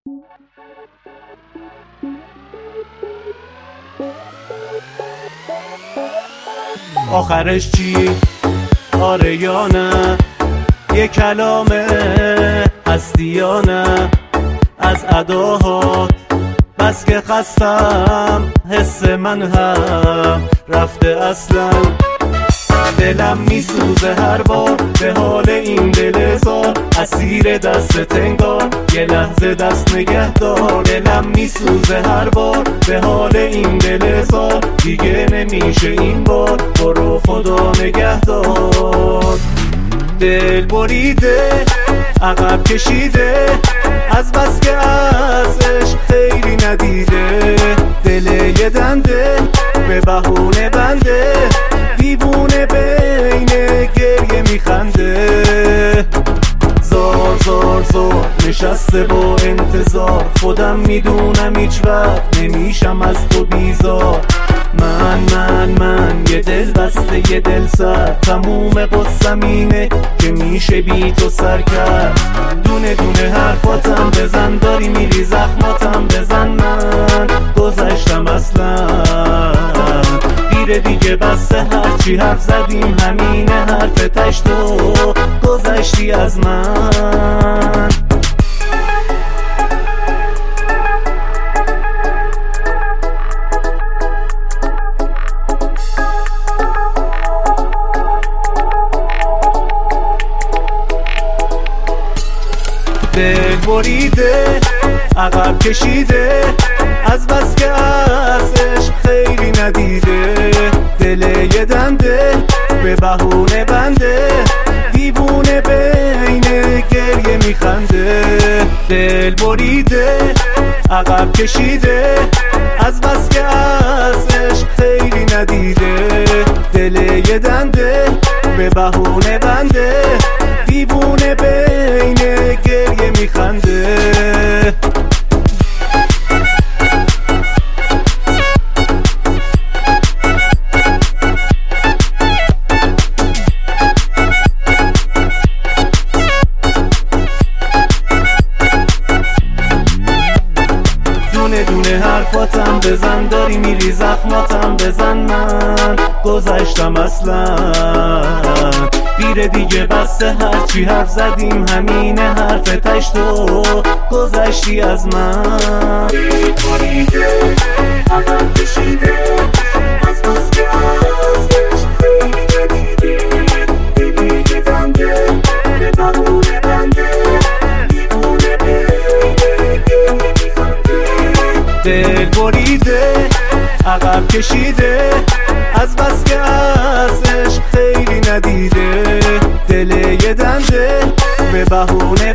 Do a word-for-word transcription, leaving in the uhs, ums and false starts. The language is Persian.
آخرش چی؟ آره یا نه؟ یه کلامه هستی یا نه؟ از اداهات بس که خستم، حس من هم رفته اصلا. دلم میسوزه هر بار به حال این دل زار، اسیر دست تنگار یه لحظه دست نگه دار. دلم میسوزه هر بار به حال این دل زار، دیگه نمیشه این بار، برو خدا نگه دار. دل بریده عقب کشیده، از بس که از عشق خیلی ندیده. دل یه دنده به بهونه بنده، دیوونه بین گریه میخنده. زار زار زار نشسته با انتظار، خودم میدونم هیچ وقت نمیشم از تو بیزار. من من من یه دل بسته یه دل سر، تموم قصم اینه که میشه بی تو سر کرد. دونه دونه حرفاتم بزن، داری میری زخماتم بزن. من گذشتم اصلا دیره دیگه، بسته هرچی حرف زدیم همینه حرف تش، تو گذشتی از من. دل بریده عقب کشیده، از بس که از عشق خیلی ندیده. دل یه دنده به بهونه بنده، دیوونه بین گریه میخنده. دل بریده عقب کشیده، از بس که از عشق خیلی ندیده. دل یه دنده به بهونه بنده، دیوونه بین گریه میخنده. دونه دونه حرفاتم بزن، داری میری زخماتم بزن. من گذشتم اصلا دیره دیگه، بسته هرچی حرف زدیم همینه حرف تش، تو گذشتی از من. دل بریده عقب کشیده، از بس که از عشق خیلی ندیده. دل یه دنده به بهونه بنده، دیوونه بین گریه میخنده. دل بریده عقب کشیده، از بس که از عشق خیلی ندیده. دل یه دنده به بهونه